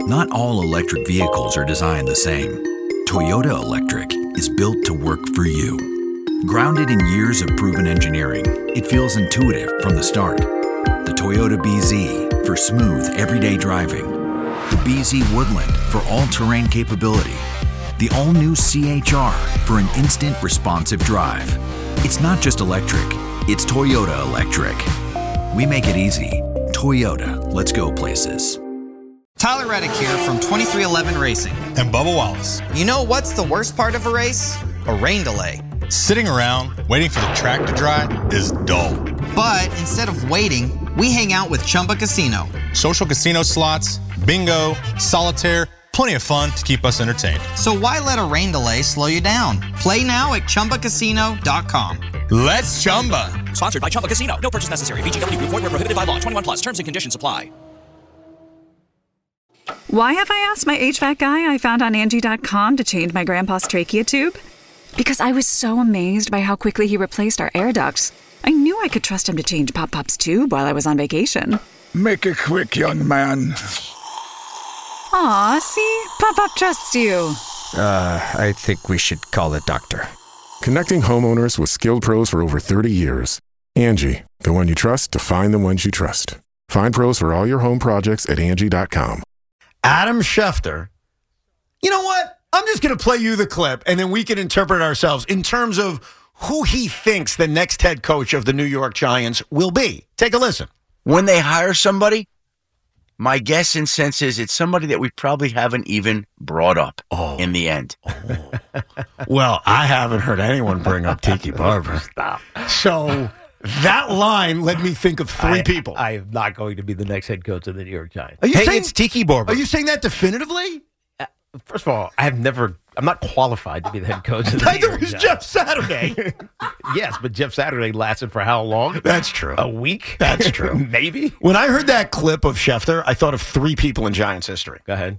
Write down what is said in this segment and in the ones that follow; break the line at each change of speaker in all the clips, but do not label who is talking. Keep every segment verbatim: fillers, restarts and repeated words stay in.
Not all electric vehicles are designed the same. Toyota Electric is built to work for you. Grounded in years of proven engineering, it feels intuitive from the start. The Toyota B Z for smooth, everyday driving. The B Z Woodland for all-terrain capability. The all-new C H R for an instant responsive drive. It's not just electric, it's Toyota Electric. We make it easy. Toyota, let's go places.
Tyler Reddick here from twenty-three eleven Racing.
And Bubba Wallace.
You know what's the worst part of a race? A rain delay.
Sitting around waiting for the track to dry is dull.
But instead of waiting, we hang out with Chumba Casino.
Social casino slots, bingo, solitaire, plenty of fun to keep us entertained.
So why let a rain delay slow you down? Play now at Chumba Casino dot com.
Let's Chumba.
Sponsored by Chumba Casino. No purchase necessary. V G W Group. Void where prohibited by law. twenty-one plus. Terms and conditions apply.
Why have I asked my H V A C guy I found on Angie dot com to change my grandpa's trachea tube? Because I was so amazed by how quickly he replaced our air ducts. I knew I could trust him to change Pop Pop's tube while I was on vacation.
Make it quick, young man.
Aw, see? Pop Pop trusts you.
Uh, I think we should call the doctor.
Connecting homeowners with skilled pros for over thirty years. Angie, the one you trust to find the ones you trust. Find pros for all your home projects at Angie dot com.
Adam Schefter. You know what? I'm just going to play you the clip, and then we can interpret ourselves in terms of who he thinks the next head coach of the New York Giants will be. Take a listen.
When they hire somebody, my guess and sense is it's somebody that we probably haven't even brought up oh. in the end.
Oh. Well, I haven't heard anyone bring up Tiki Barber.
Stop.
So that line led me think of three
I,
people.
I am not going to be the next head coach of the New York Giants.
Are you
hey,
saying,
it's Tiki Barber.
Are you saying that definitively?
Uh, first of all, I have never, I'm not qualified to be the head coach of the
Neither
New York
was
Giants.
Jeff Saturday.
Yes, but Jeff Saturday lasted for how long?
That's true.
A week?
That's true.
Maybe.
When I heard that clip of Schefter, I thought of three people in Giants history.
Go ahead.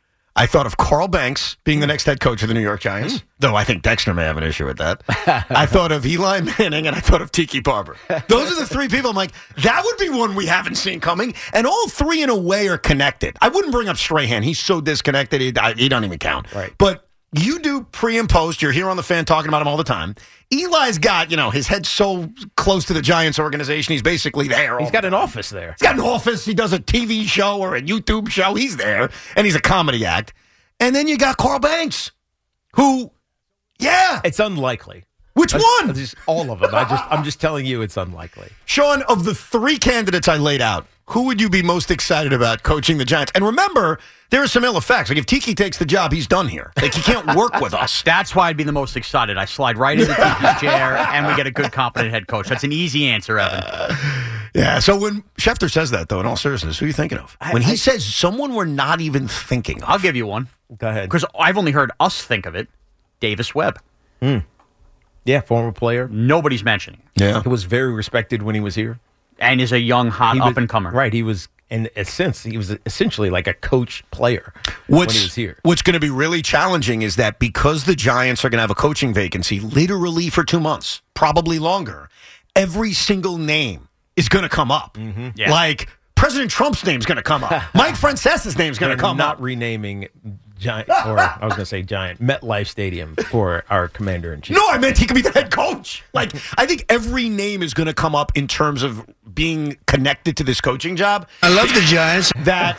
I thought of Carl Banks being the next head coach of the New York Giants, mm. though I think Dexter may have an issue with that. I thought of Eli Manning, and I thought of Tiki Barber. Those are the three people I'm like, that would be one we haven't seen coming. And all three, in a way, are connected. I wouldn't bring up Strahan. He's so disconnected, he, he don't even count.
Right.
But you do pre and post. You're here on the Fan talking about him all the time. Eli's got, you know, his head so close to the Giants organization, he's basically there.
He's got an office there.
He's got an office. He does a T V show or a YouTube show. He's there, and he's a comedy act. And then you got Carl Banks, who, yeah.
It's unlikely.
Which
That's,
one?
That's just all of them. I just, I'm just telling you it's unlikely.
Sean, of the three candidates I laid out, who would you be most excited about coaching the Giants? And remember, there are some ill effects. Like, if Tiki takes the job, he's done here. Like, he can't work with us.
That's why I'd be the most excited. I slide right into Tiki's chair, and we get a good, competent head coach. That's an easy answer, Evan.
Uh, yeah, so when Schefter says that, though, in all seriousness, who are you thinking of? When he I, says someone we're not even thinking of.
I'll give you one.
Go ahead.
Because I've only heard us think of it. Davis Webb.
Mm. Yeah, former player.
Nobody's mentioning it.
Yeah.
He was very respected when he was here.
And is a young, hot up-and-comer.
Right, he was, in a sense, he was essentially like a coach player
what's,
when he was here.
What's going to be really challenging is that because the Giants are going to have a coaching vacancy literally for two months, probably longer, every single name is going to come up.
Mm-hmm.
Yeah.
Like, President Trump's name's going to come up. Mike Francesa's name's going to come
not
up.
Not renaming Giant, or I was going to say Giant, MetLife Stadium for our commander-in-chief.
No, I meant he could be the head coach. Like, I think every name is going to come up in terms of being connected to this coaching job.
I love the Giants.
That,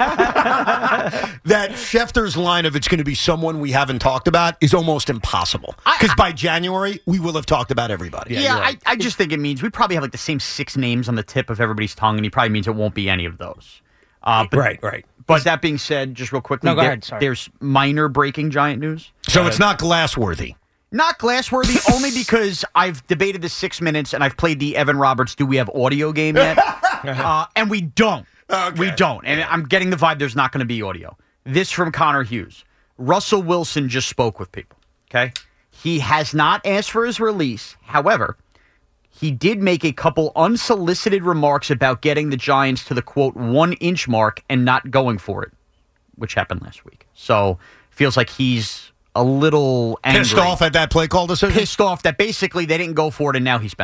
that Schefter's line of it's going to be someone we haven't talked about is almost impossible. Because by January, we will have talked about everybody.
Yeah, yeah right. I, I just think it means we probably have like the same six names on the tip of everybody's tongue, and he probably means it won't be any of those. Uh, but,
right, right.
But that being said, just real quickly,
no, go
there,
ahead, sorry.
there's minor breaking Giant news.
So uh, it's not Glassworthy.
Not Glassworthy, only because I've debated this six minutes and I've played the Evan Roberts Do We Have Audio game yet? uh, and we don't.
Okay.
We don't. And I'm getting the vibe there's not going to be audio. This from Connor Hughes. Russell Wilson just spoke with people. Okay? He has not asked for his release. However, he did make a couple unsolicited remarks about getting the Giants to the, quote, one-inch mark and not going for it, which happened last week. So, feels like he's a little angry.
Pissed off at that play call decision?
Pissed off that basically they didn't go for it and now he's benched.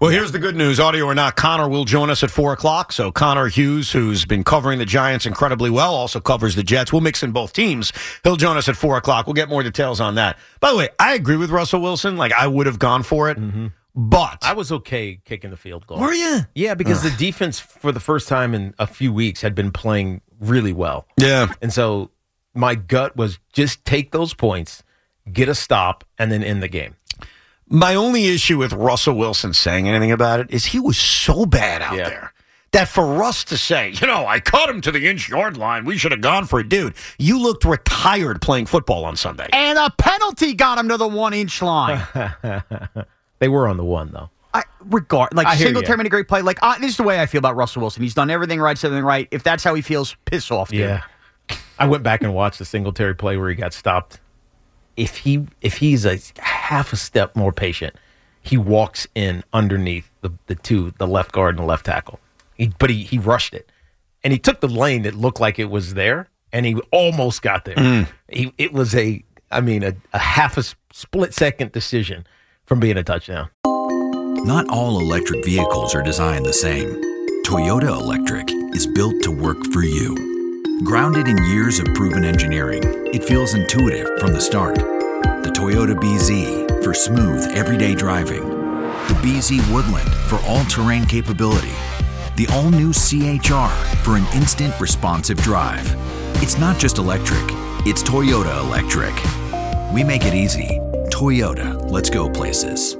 Well, here's the good news. Audio or not, Connor will join us at four o'clock. So Connor Hughes, who's been covering the Giants incredibly well, also covers the Jets. We'll mix in both teams. He'll join us at four o'clock. We'll get more details on that. By the way, I agree with Russell Wilson. Like, I would have gone for it.
Mm-hmm.
But
I was okay kicking the field goal.
Were you?
Yeah, because
Ugh.
the defense, for the first time in a few weeks, had been playing really well.
Yeah.
And so my gut was just take those points, get a stop, and then end the game.
My only issue with Russell Wilson saying anything about it is he was so bad out
Yeah.
there that for us to say, you know, I caught him to the inch yard line, we should have gone for it. Dude, you looked retired playing football on Sunday.
And a penalty got him to the one-inch line.
They were on the one, though.
I, regard like
I hear
single
ya.
term made a great play. Like uh, this is the way I feel about Russell Wilson. He's done everything right, said everything right. If that's how he feels, piss off, dude.
Yeah. I went back and watched the Singletary play where he got stopped. If he if he's a half a step more patient, he walks in underneath the, the two, the left guard and the left tackle. He, but he, he rushed it. And he took the lane that looked like it was there, and he almost got there.
Mm.
He, it was a, I mean, a, a half a split-second decision from being a touchdown.
Not all electric vehicles are designed the same. Toyota Electric is built to work for you. Grounded in years of proven engineering, it feels intuitive from the start. The Toyota B Z for smooth, everyday driving. The B Z Woodland for all-terrain capability. The all-new C H R for an instant responsive drive. It's not just electric, it's Toyota Electric. We make it easy. Toyota, let's go places.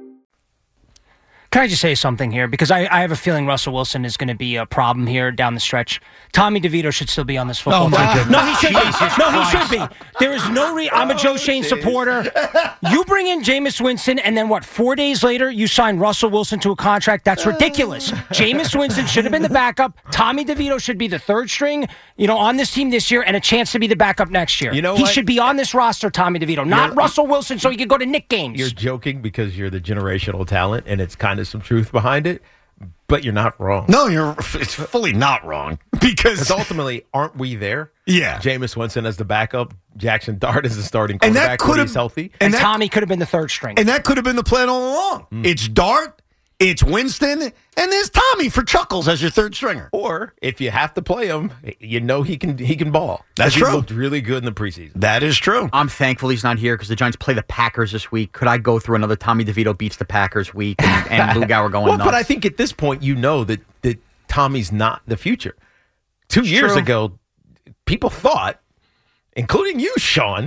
Can I just say something here? Because I, I have a feeling Russell Wilson is going to be a problem here down the stretch. Tommy DeVito should still be on this football
Oh,
team.
my goodness.
No, he should
Jesus
be. No, he
Christ.
should be. There is no reason. I'm a Joe Shane supporter. You bring in Jameis Winston, and then what, four days later, you sign Russell Wilson to a contract? That's ridiculous. Jameis Winston should have been the backup. Tommy DeVito should be the third string, you know, on this team this year, and a chance to be the backup next year.
You know
he
what?
should be on this roster, Tommy DeVito, not
You're-
Russell Wilson, so he could go to Knick games.
You're joking because you're the generational talent, and it's kind of some truth behind it, but you're not wrong.
No, you're. It's fully not wrong because
Because ultimately, aren't we there?
Yeah.
Jameis Winston as the backup, Jackson Dart as the starting
And that
quarterback
could
when
have-
he's healthy.
and
and that-
Tommy could have been the third string.
and that could have been the plan all along.
Mm.
It's Dart, it's Winston, and there's Tommy for chuckles as your third stringer.
Or if you have to play him, you know he can he can ball.
That's
'Cause
true.
He looked really good in the preseason.
That is true.
I'm thankful he's not here because the Giants play the Packers this week. Could I go through another Tommy DeVito beats the Packers week and, and Lou Gower going
Well,
nuts?
but I think at this point you know that that Tommy's not the future. Two
It's
years
true.
ago, people thought, including you, Sean,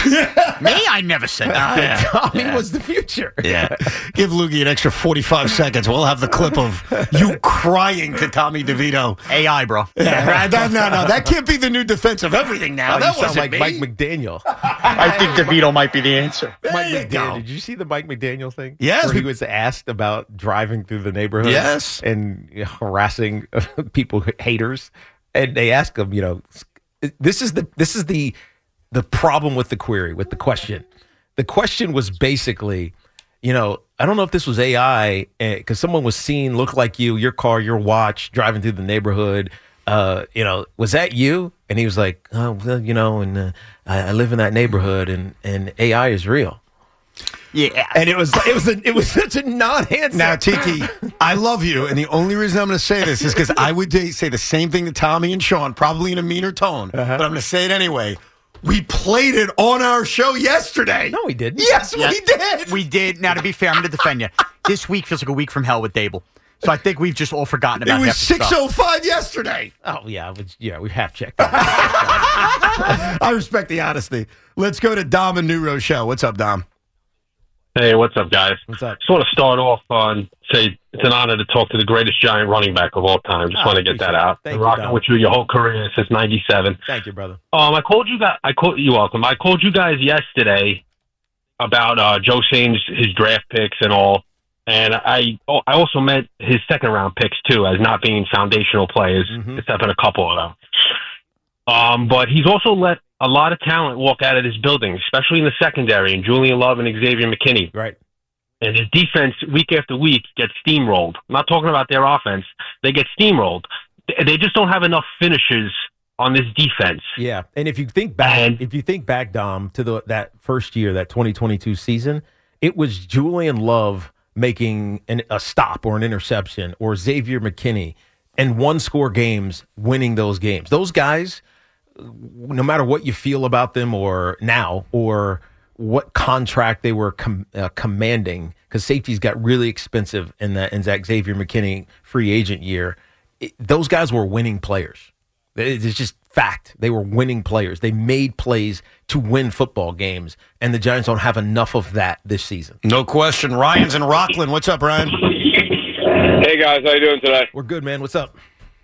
Me, I never said that.
that Tommy was the future.
Yeah. Give Loogie an extra forty-five seconds. We'll have the clip of you crying to Tommy DeVito.
A I, bro.
Yeah, right. No, no, no. That can't be the new defense of everything now.
Now, that
You
sounds
sound
like
me.
Mike McDaniel.
I think DeVito might be the answer.
Mike
you
McDaniel.
go.
Did you see the Mike McDaniel thing?
Yes.
Where he was asked about driving through the neighborhood.
Yes.
And you know, harassing people, haters. And they asked him, you know, this is the this is the the problem with the query, with the question. The question was basically, you know, I don't know if this was A I because someone was seen look like you, your car, your watch, driving through the neighborhood. Uh, you know, was that you? And he was like, oh, well, you know, and uh, I, I live in that neighborhood, and, and A I is real.
Yeah.
And it was it was a, it was such a non-answer.
Now, Tiki, I love you, and the only reason I'm going to say this is because I would say the same thing to Tommy and Sean, probably in a meaner tone,
Uh-huh.
but I'm going to say it anyway. We played it on our show yesterday.
No, we didn't.
Yes,
Yes,
we did.
We did. Now, to be fair, I'm going to defend you. This week feels like a week from hell with Dable. So I think we've just all forgotten
It
about
was
half the stuff.
six oh five yesterday.
Oh yeah, it was, yeah, we have checked.
I respect the honesty. Let's go to Dom and New Rochelle. What's up, Dom?
Hey, what's up, guys?
What's up?
Just want to start off on say it's an honor to talk to the greatest Giant running back of all time. Just
Oh,
want to get that
appreciate it.
out.
Thank
Been
you,
rocking
Dom.
with you your whole career since ninety-seven.
Thank you, brother.
Um, I called you guys. I called you welcome. I called you guys yesterday about uh, Joe Shane's his draft picks and all, and I oh, I also meant his second round picks too as not being foundational players,
Mhm.
except for a couple of them. Um, but he's also let a lot of talent walk out of this building, especially in the secondary, and Julian Love and Xavier McKinney.
Right.
And his defense, week after week, gets steamrolled. I'm not talking about their offense. They get steamrolled. They just don't have enough finishers on this defense.
Yeah, and if you think back,
And-
if you think back, Dom, to the that first year, that twenty twenty-two season, it was Julian Love making an, a stop or an interception, or Xavier McKinney and one-score games winning those games. Those guys, no matter what you feel about them or now or what contract they were com- uh, commanding, because safeties got really expensive in that in that Xavier McKinney free agent year, it, those guys were winning players. It's just fact. They were winning players. They made plays to win football games, and the Giants don't have enough of that this season.
No question. Ryan's in Rockland. What's up, Ryan?
Hey, guys. How you doing today?
We're good, man. What's up?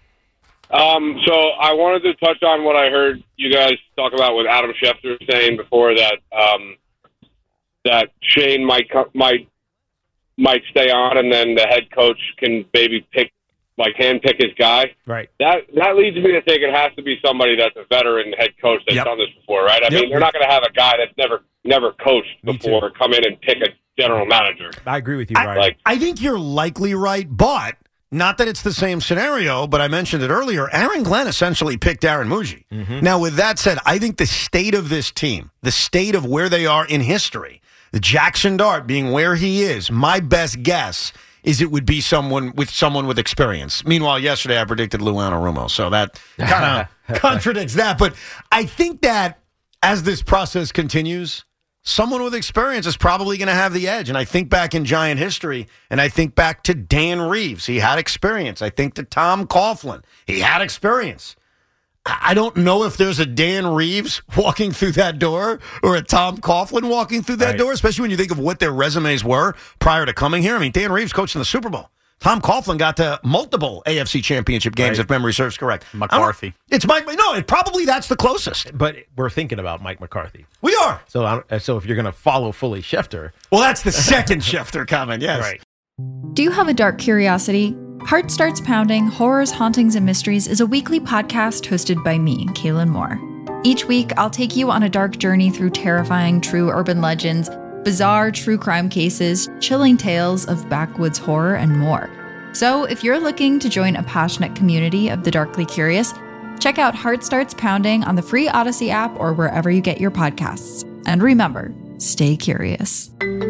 Um, so I wanted to touch on what I heard you guys talk about with Adam Schefter saying before that um, that Shane might might might stay on, and then the head coach can maybe pick like handpick his guy.
Right.
That that leads me to think it has to be somebody that's a veteran head coach that's
Yep.
done this before, right? I
Yep.
mean, they're not going to have a guy that's never never coached before come in and pick a general manager.
I agree with you, Ryan.
Like,
I think you're likely right, but not that it's the same scenario, but I mentioned it earlier. Aaron Glenn essentially picked Aaron Muji.
Mm-hmm.
Now, with that said, I think the state of this team, the state of where they are in history, the Jackson Dart being where he is, my best guess is it would be someone with someone with experience. Meanwhile, yesterday I predicted Lou Anarumo, so that kind of contradicts that. But I think that as this process continues, someone with experience is probably going to have the edge. And I think back in Giant history, and I think back to Dan Reeves. He had experience. I think to Tom Coughlin. He had experience. I don't know if there's a Dan Reeves walking through that door or a Tom Coughlin walking through that
right.
door, especially when you think of what their resumes were prior to coming here. I mean, Dan Reeves coached in the Super Bowl. Tom Coughlin got to multiple A F C championship games,
Right.
if memory serves correct.
McCarthy.
It's Mike. No, it probably that's the closest.
But we're thinking about Mike McCarthy.
We are.
So, I don't- so if you're going to follow fully Schefter,
Well, that's the second Schefter comment, yes.
right?
Do you have a dark curiosity? Heart Starts Pounding, Horrors, Hauntings, and Mysteries is a weekly podcast hosted by me, Kaylin Moore. Each week, I'll take you on a dark journey through terrifying true urban legends, bizarre true crime cases, chilling tales of backwoods horror, and more. So if you're looking to join a passionate community of the darkly curious, check out Heart Starts Pounding on the free Odyssey app or wherever you get your podcasts. And remember, stay curious.